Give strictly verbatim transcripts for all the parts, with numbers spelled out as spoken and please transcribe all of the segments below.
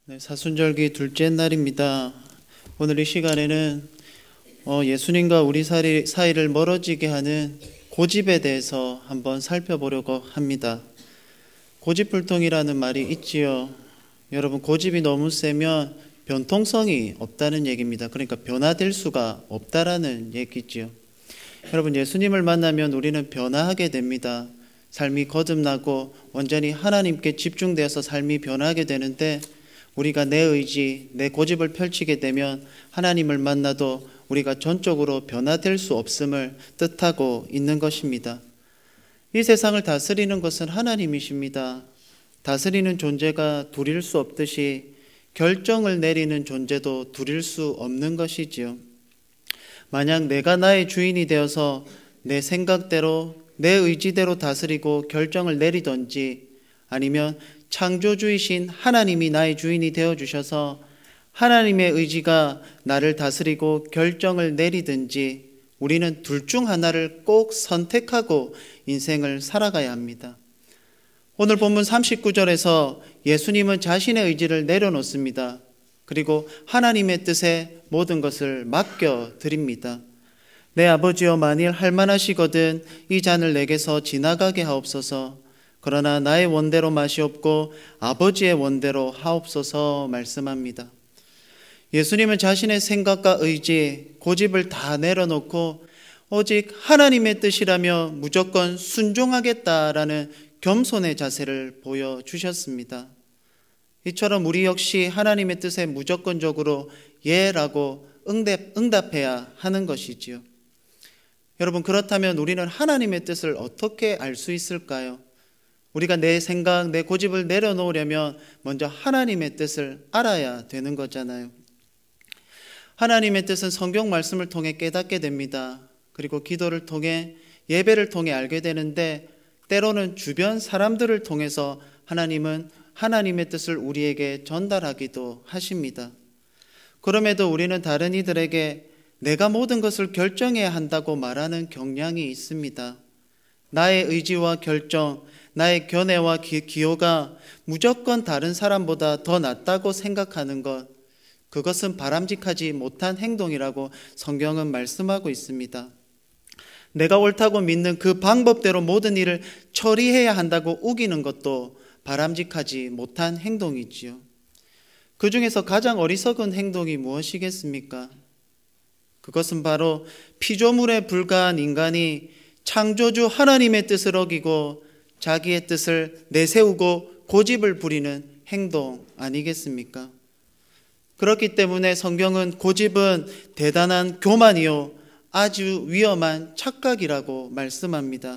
네, 사순절기 둘째 날입니다. 오늘 이 시간에는 어, 예수님과 우리 사이, 사이를 멀어지게 하는 고집에 대해서 한번 살펴보려고 합니다. 고집불통이라는 말이 있지요. 여러분, 고집이 너무 세면 변통성이 없다는 얘기입니다. 그러니까 변화될 수가 없다라는 얘기지요. 여러분, 예수님을 만나면 우리는 변화하게 됩니다. 삶이 거듭나고 완전히 하나님께 집중되어서 삶이 변하게 되는데, 우리가 내 의지, 내 고집을 펼치게 되면 하나님을 만나도 우리가 전적으로 변화될 수 없음을 뜻하고 있는 것입니다. 이 세상을 다스리는 것은 하나님이십니다. 다스리는 존재가 둘일 수 없듯이 결정을 내리는 존재도 둘일 수 없는 것이지요. 만약 내가 나의 주인이 되어서 내 생각대로, 내 의지대로 다스리고 결정을 내리든지, 아니면 창조주이신 하나님이 나의 주인이 되어주셔서 하나님의 의지가 나를 다스리고 결정을 내리든지, 우리는 둘 중 하나를 꼭 선택하고 인생을 살아가야 합니다. 오늘 본문 삼십구 절에서 예수님은 자신의 의지를 내려놓습니다. 그리고 하나님의 뜻에 모든 것을 맡겨드립니다. 내 아버지여, 만일 할만하시거든 이 잔을 내게서 지나가게 하옵소서. 그러나 나의 원대로 마시옵고 아버지의 원대로 하옵소서 말씀합니다. 예수님은 자신의 생각과 의지, 고집을 다 내려놓고 오직 하나님의 뜻이라며 무조건 순종하겠다라는 겸손의 자세를 보여주셨습니다. 이처럼 우리 역시 하나님의 뜻에 무조건적으로 예라고 응답, 응답해야 하는 것이지요. 여러분, 그렇다면 우리는 하나님의 뜻을 어떻게 알 수 있을까요? 우리가 내 생각, 내 고집을 내려놓으려면 먼저 하나님의 뜻을 알아야 되는 거잖아요. 하나님의 뜻은 성경 말씀을 통해 깨닫게 됩니다. 그리고 기도를 통해, 예배를 통해 알게 되는데, 때로는 주변 사람들을 통해서 하나님은 하나님의 뜻을 우리에게 전달하기도 하십니다. 그럼에도 우리는 다른 이들에게 내가 모든 것을 결정해야 한다고 말하는 경향이 있습니다. 나의 의지와 결정, 나의 견해와 기호가 무조건 다른 사람보다 더 낫다고 생각하는 것, 그것은 바람직하지 못한 행동이라고 성경은 말씀하고 있습니다. 내가 옳다고 믿는 그 방법대로 모든 일을 처리해야 한다고 우기는 것도 바람직하지 못한 행동이지요. 그 중에서 가장 어리석은 행동이 무엇이겠습니까? 그것은 바로 피조물에 불과한 인간이 창조주 하나님의 뜻을 어기고 자기의 뜻을 내세우고 고집을 부리는 행동 아니겠습니까? 그렇기 때문에 성경은 고집은 대단한 교만이요 아주 위험한 착각이라고 말씀합니다.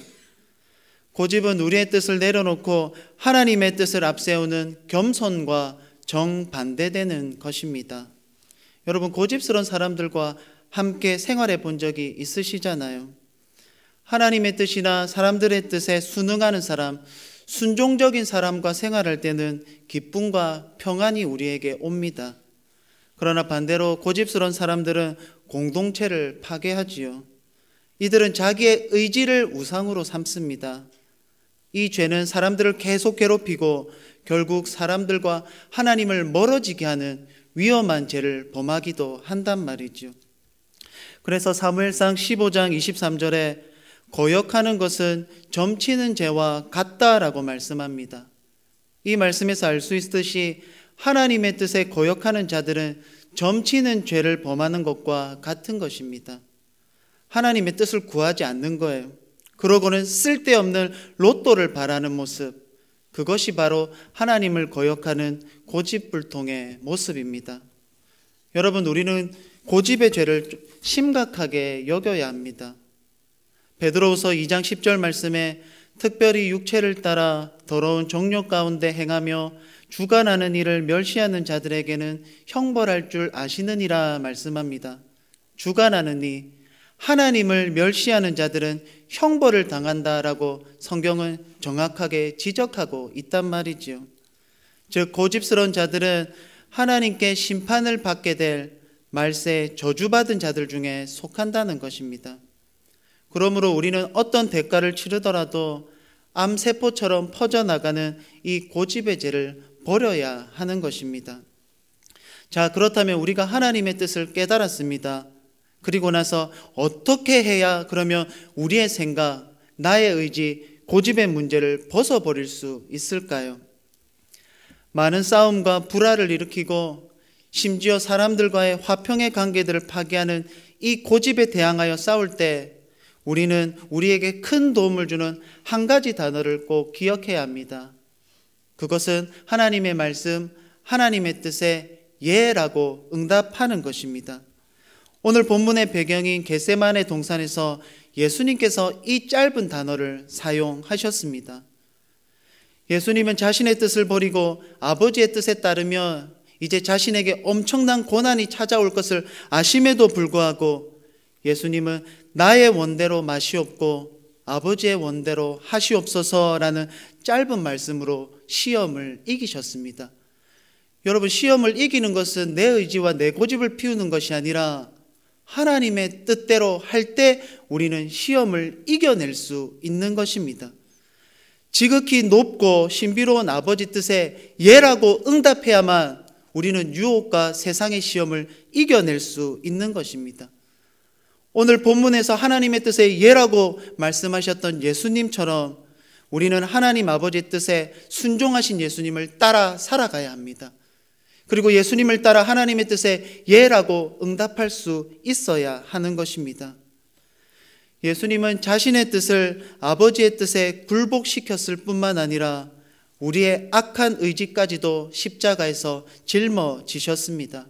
고집은 우리의 뜻을 내려놓고 하나님의 뜻을 앞세우는 겸손과 정반대되는 것입니다. 여러분, 고집스러운 사람들과 함께 생활해 본 적이 있으시잖아요. 하나님의 뜻이나 사람들의 뜻에 순응하는 사람, 순종적인 사람과 생활할 때는 기쁨과 평안이 우리에게 옵니다. 그러나 반대로 고집스러운 사람들은 공동체를 파괴하지요. 이들은 자기의 의지를 우상으로 삼습니다. 이 죄는 사람들을 계속 괴롭히고 결국 사람들과 하나님을 멀어지게 하는 위험한 죄를 범하기도 한단 말이죠. 그래서 사무엘상 십오 장 이십삼 절에 거역하는 것은 점치는 죄와 같다라고 말씀합니다. 이 말씀에서 알 수 있듯이 하나님의 뜻에 거역하는 자들은 점치는 죄를 범하는 것과 같은 것입니다. 하나님의 뜻을 구하지 않는 거예요. 그러고는 쓸데없는 로또를 바라는 모습, 그것이 바로 하나님을 거역하는 고집불통의 모습입니다. 여러분, 우리는 고집의 죄를 심각하게 여겨야 합니다. 베드로후서 이 장 십 절 말씀에 특별히 육체를 따라 더러운 정욕 가운데 행하며 주관하는 일을 멸시하는 자들에게는 형벌할 줄 아시느니라 말씀합니다. 주관하는 이, 하나님을 멸시하는 자들은 형벌을 당한다라고 성경은 정확하게 지적하고 있단 말이지요. 즉, 고집스러운 자들은 하나님께 심판을 받게 될 말세 저주받은 자들 중에 속한다는 것입니다. 그러므로 우리는 어떤 대가를 치르더라도 암세포처럼 퍼져나가는 이 고집의 죄를 버려야 하는 것입니다. 자, 그렇다면 우리가 하나님의 뜻을 깨달았습니다. 그리고 나서 어떻게 해야 그러면 우리의 생각, 나의 의지, 고집의 문제를 벗어버릴 수 있을까요? 많은 싸움과 불화를 일으키고 심지어 사람들과의 화평의 관계들을 파괴하는 이 고집에 대항하여 싸울 때 우리는 우리에게 큰 도움을 주는 한 가지 단어를 꼭 기억해야 합니다. 그것은 하나님의 말씀, 하나님의 뜻에 예라고 응답하는 것입니다. 오늘 본문의 배경인 겟세마네 동산에서 예수님께서 이 짧은 단어를 사용하셨습니다. 예수님은 자신의 뜻을 버리고 아버지의 뜻에 따르며 이제 자신에게 엄청난 고난이 찾아올 것을 아심에도 불구하고 예수님은 나의 원대로 마시옵고 아버지의 원대로 하시옵소서라는 짧은 말씀으로 시험을 이기셨습니다. 여러분, 시험을 이기는 것은 내 의지와 내 고집을 피우는 것이 아니라 하나님의 뜻대로 할 때 우리는 시험을 이겨낼 수 있는 것입니다. 지극히 높고 신비로운 아버지 뜻에 예라고 응답해야만 우리는 유혹과 세상의 시험을 이겨낼 수 있는 것입니다. 오늘 본문에서 하나님의 뜻에 예라고 말씀하셨던 예수님처럼 우리는 하나님 아버지의 뜻에 순종하신 예수님을 따라 살아가야 합니다. 그리고 예수님을 따라 하나님의 뜻에 예라고 응답할 수 있어야 하는 것입니다. 예수님은 자신의 뜻을 아버지의 뜻에 굴복시켰을 뿐만 아니라 우리의 악한 의지까지도 십자가에서 짊어지셨습니다.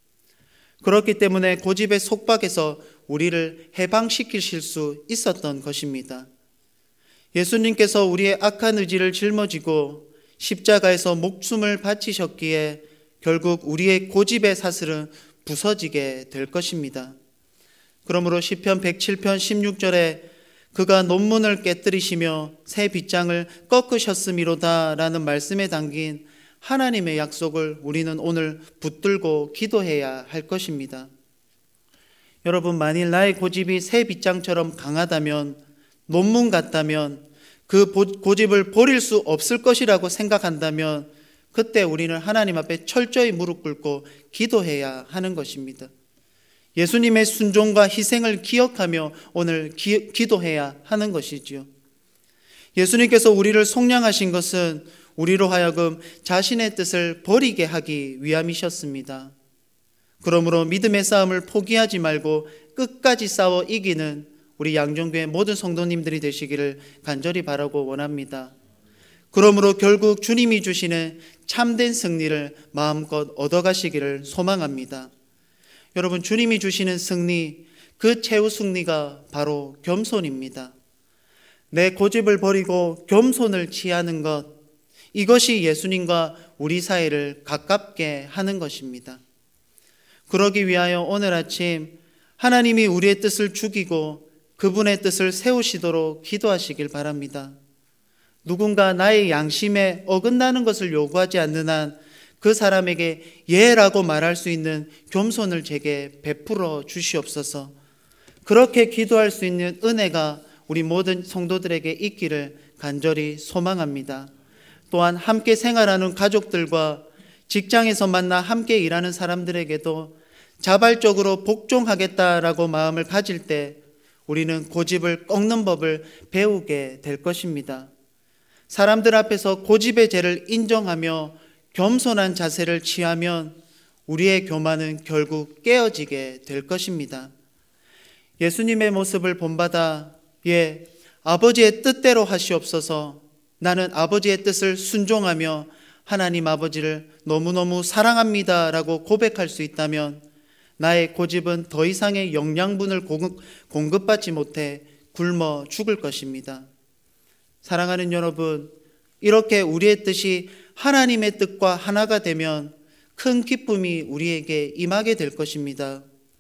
그렇기 때문에 고집의 속박에서 우리를 해방시키실 수 있었던 것입니다. 예수님께서 우리의 악한 의지를 짊어지고 십자가에서 목숨을 바치셨기에 결국 우리의 고집의 사슬은 부서지게 될 것입니다. 그러므로 시편 백칠 편 십육 절에 그가 논문을 깨뜨리시며 새 빗장을 꺾으셨음이로다 라는 말씀에 담긴 하나님의 약속을 우리는 오늘 붙들고 기도해야 할 것입니다. 여러분, 만일 나의 고집이 새 빗장처럼 강하다면, 논문 같다면, 그 고집을 버릴 수 없을 것이라고 생각한다면 그때 우리는 하나님 앞에 철저히 무릎 꿇고 기도해야 하는 것입니다. 예수님의 순종과 희생을 기억하며 오늘 기, 기도해야 하는 것이지요. 예수님께서 우리를 속량하신 것은 우리로 하여금 자신의 뜻을 버리게 하기 위함이셨습니다. 그러므로 믿음의 싸움을 포기하지 말고 끝까지 싸워 이기는 우리 양종교회 모든 성도님들이 되시기를 간절히 바라고 원합니다. 그러므로 결국 주님이 주시는 참된 승리를 마음껏 얻어가시기를 소망합니다. 여러분, 주님이 주시는 승리, 그 최후 승리가 바로 겸손입니다. 내 고집을 버리고 겸손을 취하는 것, 이것이 예수님과 우리 사이를 가깝게 하는 것입니다. 그러기 위하여 오늘 아침 하나님이 우리의 뜻을 죽이고 그분의 뜻을 세우시도록 기도하시길 바랍니다. 누군가 나의 양심에 어긋나는 것을 요구하지 않는 한 그 사람에게 예라고 말할 수 있는 겸손을 제게 베풀어 주시옵소서. 그렇게 기도할 수 있는 은혜가 우리 모든 성도들에게 있기를 간절히 소망합니다. 또한 함께 생활하는 가족들과 직장에서 만나 함께 일하는 사람들에게도 자발적으로 복종하겠다라고 마음을 가질 때 우리는 고집을 꺾는 법을 배우게 될 것입니다. 사람들 앞에서 고집의 죄를 인정하며 겸손한 자세를 취하면 우리의 교만은 결국 깨어지게 될 것입니다. 예수님의 모습을 본받아 예, 아버지의 뜻대로 하시옵소서. 나는 아버지의 뜻을 순종하며 하나님 아버지를 너무너무 사랑합니다 라고 고백할 수 있다면 나의 고집은 더 이상의 영양분을 공급받지 못해 굶어 죽을 것입니다. 사랑하는 여러분, 이렇게 우리의 뜻이 하나님의 뜻과 하나가 되면 큰 기쁨이 우리에게 임하게 될 것입니다.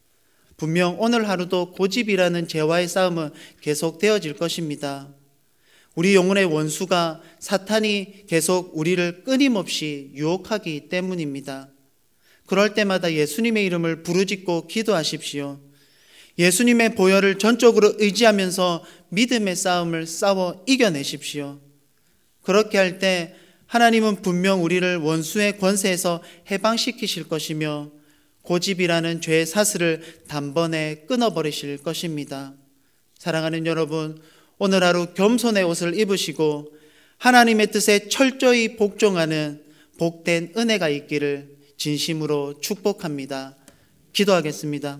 분명 오늘 하루도 고집이라는 죄와의 싸움은 계속되어질 것입니다. 우리 영혼의 원수가 사탄이 계속 우리를 끊임없이 유혹하기 때문입니다. 그럴 때마다 예수님의 이름을 부르짖고 기도하십시오. 예수님의 보혈을 전적으로 의지하면서 믿음의 싸움을 싸워 이겨내십시오. 그렇게 할 때 하나님은 분명 우리를 원수의 권세에서 해방시키실 것이며 고집이라는 죄의 사슬을 단번에 끊어버리실 것입니다. 사랑하는 여러분, 오늘 하루 겸손의 옷을 입으시고 하나님의 뜻에 철저히 복종하는 복된 은혜가 있기를 진심으로 축복합니다. 기도하겠습니다.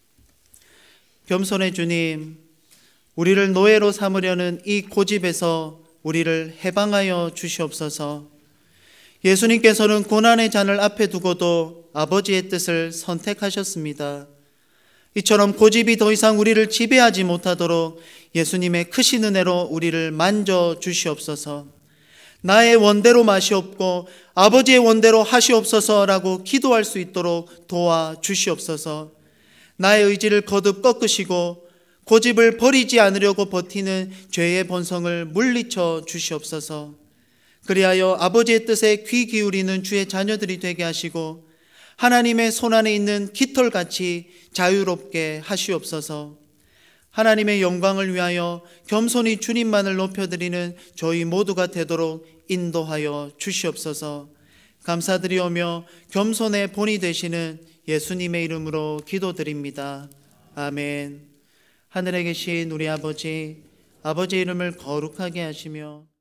겸손의 주님, 우리를 노예로 삼으려는 이 고집에서 우리를 해방하여 주시옵소서. 예수님께서는 고난의 잔을 앞에 두고도 아버지의 뜻을 선택하셨습니다. 이처럼 고집이 더 이상 우리를 지배하지 못하도록 예수님의 크신 은혜로 우리를 만져 주시옵소서. 나의 원대로 마시옵고 아버지의 원대로 하시옵소서라고 기도할 수 있도록 도와 주시옵소서. 나의 의지를 거듭 꺾으시고 고집을 버리지 않으려고 버티는 죄의 본성을 물리쳐 주시옵소서. 그리하여 아버지의 뜻에 귀 기울이는 주의 자녀들이 되게 하시고 하나님의 손안에 있는 깃털같이 자유롭게 하시옵소서. 하나님의 영광을 위하여 겸손히 주님만을 높여드리는 저희 모두가 되도록 인도하여 주시옵소서. 감사드리오며 겸손의 본이 되시는 예수님의 이름으로 기도드립니다. 아멘. 하늘에 계신 우리 아버지, 아버지의 이름을 거룩하게 하시며